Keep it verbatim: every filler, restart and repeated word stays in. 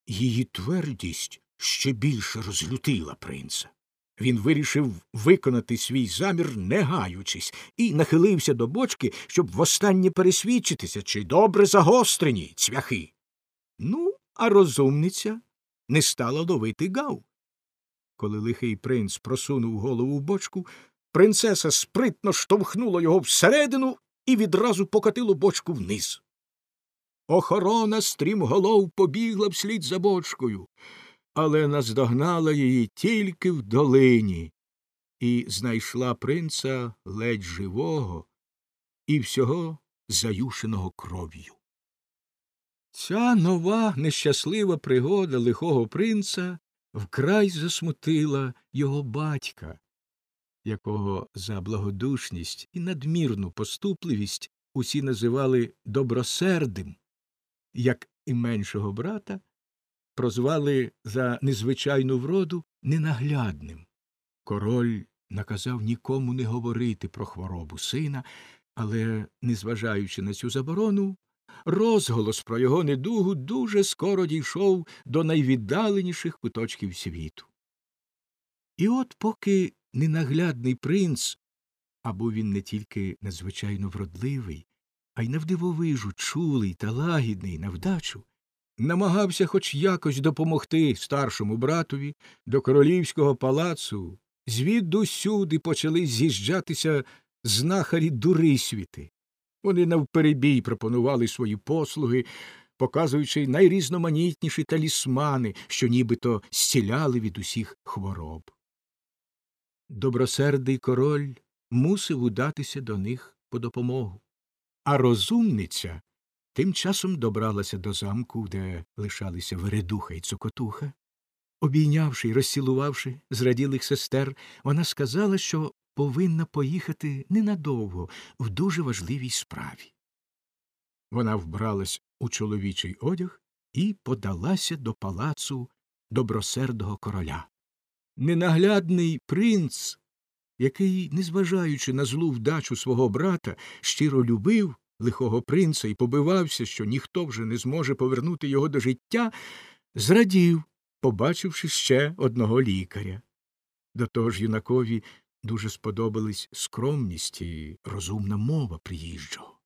Її твердість ще більше розлютила принца. Він вирішив виконати свій замір, не гаючись, і нахилився до бочки, щоб востаннє пересвідчитися, чи добре загострені цвяхи. Ну, а розумниця не стала ловити гав. Коли лихий принц просунув голову в бочку, принцеса спритно штовхнула його всередину і відразу покотило бочку вниз. Охорона стрімголов побігла вслід за бочкою, але наздогнала її тільки в долині і знайшла принца ледь живого і всього заюшеного кров'ю. Ця нова нещаслива пригода лихого принца вкрай засмутила його батька, якого за благодушність і надмірну поступливість усі називали добросердим, як і меншого брата прозвали за незвичайну вроду ненаглядним. Король наказав нікому не говорити про хворобу сина, але, незважаючи на цю заборону, розголос про його недугу дуже скоро дійшов до найвіддаленіших куточків світу. І от поки ненаглядний принц, а був він не тільки надзвичайно вродливий, а й навдивовижу чулий та лагідний на вдачу, намагався хоч якось допомогти старшому братові, до королівського палацу звідусюди почали з'їжджатися знахарі-дурисвіти. Вони навперебій пропонували свої послуги, показуючи найрізноманітніші талісмани, що нібито зціляли від усіх хвороб. Добросердий король мусив удатися до них по допомогу. А розумниця тим часом добралася до замку, де лишалися Вередуха і Цокотуха. Обійнявши й розцілувавши зраділих сестер, вона сказала, що повинна поїхати ненадовго в дуже важливій справі. Вона вбралась у чоловічий одяг і подалася до палацу добросердого короля. Ненаглядний принц, який, незважаючи на злу вдачу свого брата, щиро любив лихого принца і побивався, що ніхто вже не зможе повернути його до життя, зрадів, побачивши ще одного лікаря. До того ж юнакові дуже сподобались скромність і розумна мова приїжджого.